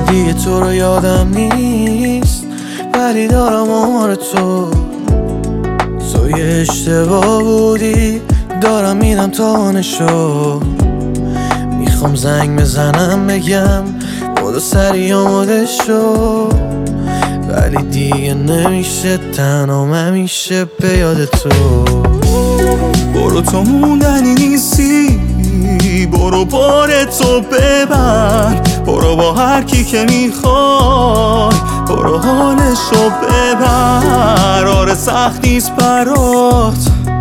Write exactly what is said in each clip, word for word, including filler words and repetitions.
دیگه تو رو یادم نیست، ولی دارم آمار تو. تو یه اشتباه بودی، دارم میدم تانشو. میخوام زنگ بزنم بگم بودو سری آماده شو، ولی دیگه نمیشه تنها همیشه به یاد تو. برو تو موندنی نیستی، برو بار تو ببر، برو با هر کی که میخوای، برو حالشو ببر. آره سخت نیست برات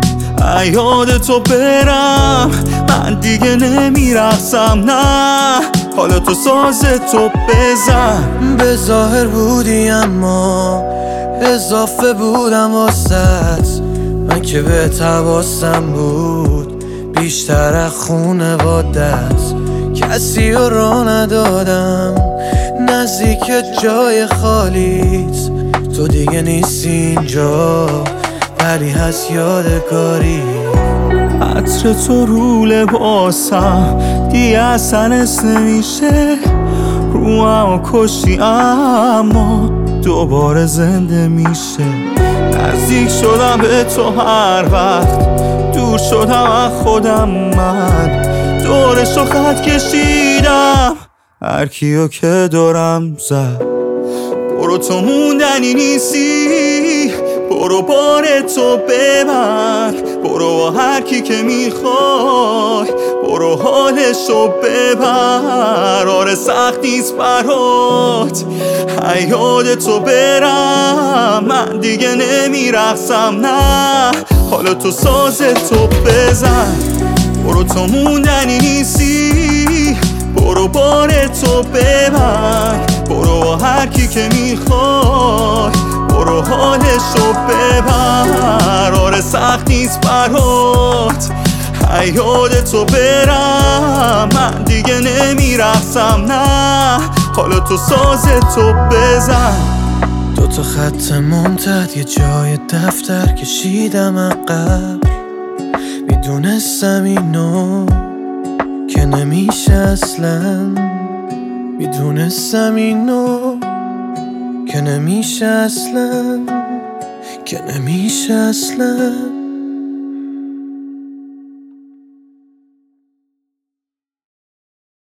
یاد تو برم، من دیگه نمیرقصم نه، حالا تو ساز تو بزن. به ظاهر بودی اما اضافه بودم واسط، من که به حواسم بود بیشتر از خونوادت. کسی رو راه ندادم نزدیک جای خالیت، تو دیگه نیستی اینجا ولی هست یادگاری. عطر تو رو لباسم دیگه اصلا حس نمیشه، روحمو کشتی اما دوباره زنده میشه. نزدیک شدم به تو هر وقت دور شدم از خودم، من دورشو خط کشیدم هر کیو که دورم زد. برو تو موندنی نیستی، برو بار تو ببر، برو با هر کی که میخوای، برو حالشو ببر. آره سخت نیست برات یاد تو برم، من دیگه نمیرقصم نه، حالا تو ساز تو بزن. برو تو موندنی نیستی، برو بار تو ببر، برو با هر کی که میخوای، برو حالشو ببر. آره سخت نیست برات یاد تو برم، من دیگه نمیرقصم نه، حالا تو ساز تو بزن. دو تا خط ممتد یه جای دفتر کشیدم عقب، میدونستم اینو که نمیشه اصلا، میدونستم اینو که نمیشه اصلا، که نمیشه اصلا.